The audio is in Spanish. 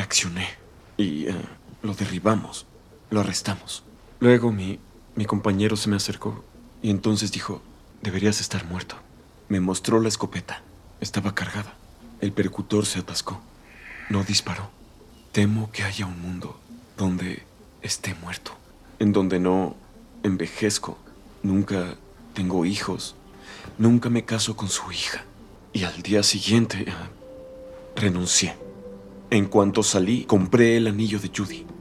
reaccioné y lo derribamos, lo arrestamos. Luego mi compañero se me acercó y entonces dijo, deberías estar muerto. Me mostró la escopeta. Estaba cargada. El percutor se atascó. No disparó. Temo que haya un mundo donde esté muerto, en donde no envejezco, nunca tengo hijos, nunca me caso con su hija. Y al día siguiente renuncié. En cuanto salí, compré el anillo de Judy.